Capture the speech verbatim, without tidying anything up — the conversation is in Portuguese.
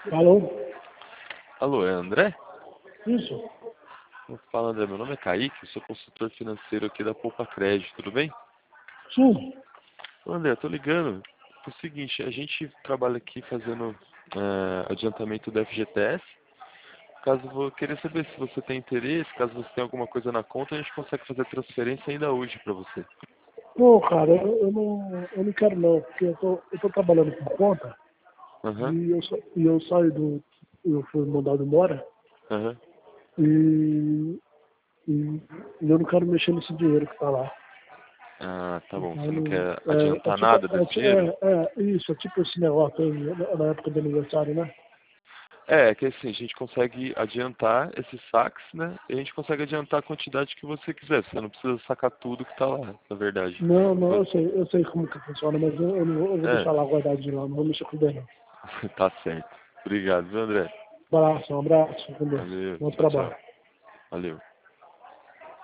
Alô? Alô, é André? Isso? Fala, André, meu nome é Kaique, eu sou consultor financeiro aqui da Poupa Crédito, tudo bem? Sim. Ô, André, tô ligando. É o seguinte, a gente trabalha aqui fazendo uh, adiantamento do F G T S. Caso eu queria saber se você tem interesse, caso você tenha alguma coisa na conta, a gente consegue fazer transferência ainda hoje para você. Pô, cara, eu, eu não, eu não quero não, porque eu tô, eu tô trabalhando por conta Aham, e eu, sa- e eu saio do. Eu fui mandado embora aham. e, e, e eu não quero mexer nesse dinheiro que tá lá. Ah, tá bom. Então, Você eu não não- quer é, é adiantar tipo, nada é, desse ti- dinheiro? é, é, isso, é tipo esse negócio aí, na na época do aniversário, né? É, é que assim, a gente consegue adiantar esses saques, né? E a gente consegue adiantar a quantidade que você quiser. Você não precisa sacar tudo que tá lá, na verdade. Não, não, eu Você- sei, eu sei como que funciona, mas eu, eu, não vou, eu vou É, deixar lá guardadinho lá, não vou mexer com o não. tá certo. Obrigado, viu, André? Abraço, um abraço, com Deus. Valeu, Bom tchau, trabalho. tchau. Valeu.